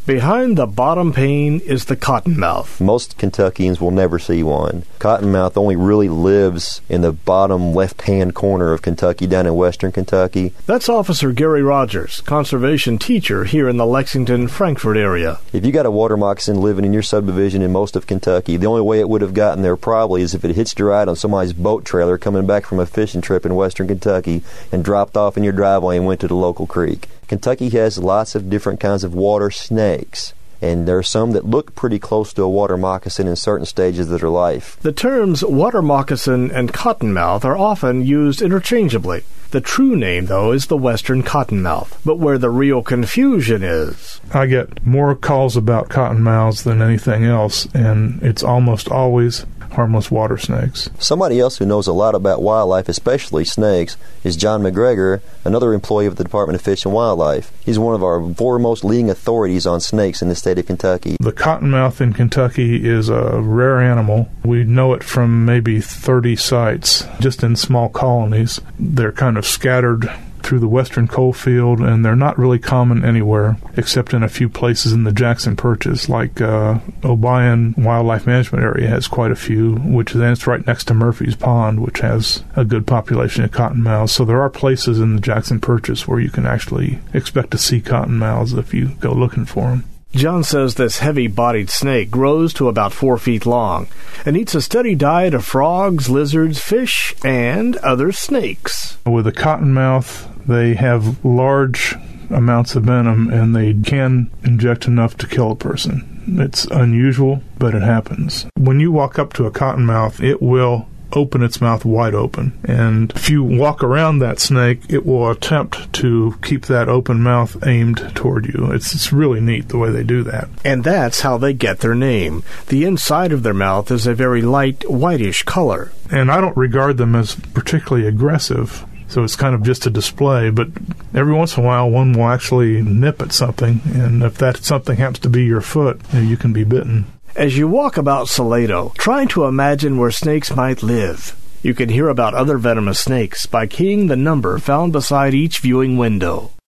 Behind the bottom pane is the cottonmouth. Most Kentuckians will never see one. Cottonmouth only really lives in the bottom left-hand corner of Kentucky, down in western Kentucky. That's Officer Gary Rogers, conservation teacher here in the Lexington-Frankfort area. If you got a water moccasin living in your subdivision in most of Kentucky, the only way it would have gotten there probably is if it hitched a ride on somebody's boat trailer coming back from a fishing trip in western Kentucky and dropped off in your driveway and went to the local creek. Kentucky has lots of different kinds of water snakes, and there are some that look pretty close to a water moccasin in certain stages of their life. The terms water moccasin and cottonmouth are often used interchangeably. The true name, though, is the western cottonmouth, but where the real confusion is. I get more calls about cottonmouths than anything else, and it's almost always harmless water snakes. Somebody else who knows a lot about wildlife, especially snakes, is John McGregor, another employee of the Department of Fish and Wildlife. He's one of our foremost leading authorities on snakes in the state of Kentucky. The cottonmouth in Kentucky is a rare animal. We know it from maybe 30 sites, just in small colonies. They're kind of scattered through the western coal field, and they're not really common anywhere except in a few places in the Jackson Purchase, like Obion Wildlife Management Area has quite a few, which then it's right next to Murphy's Pond, which has a good population of cottonmouths. So there are places in the Jackson Purchase where you can actually expect to see cottonmouths if you go looking for them. John says this heavy-bodied snake grows to about 4 feet long and eats a steady diet of frogs, lizards, fish, and other snakes. With a cottonmouth, they have large amounts of venom, and they can inject enough to kill a person. It's unusual, but it happens. When you walk up to a cottonmouth, it will open its mouth wide open, and if you walk around that snake, it will attempt to keep that open mouth aimed toward you. It's really neat the way they do that. And that's how they get their name. The inside of their mouth is a very light whitish color. And I don't regard them as particularly aggressive, so it's kind of just a display, but every once in a while one will actually nip at something, and if that something happens to be your foot, you can be bitten. As you walk about Salado, try to imagine where snakes might live. You can hear about other venomous snakes by keying the number found beside each viewing window.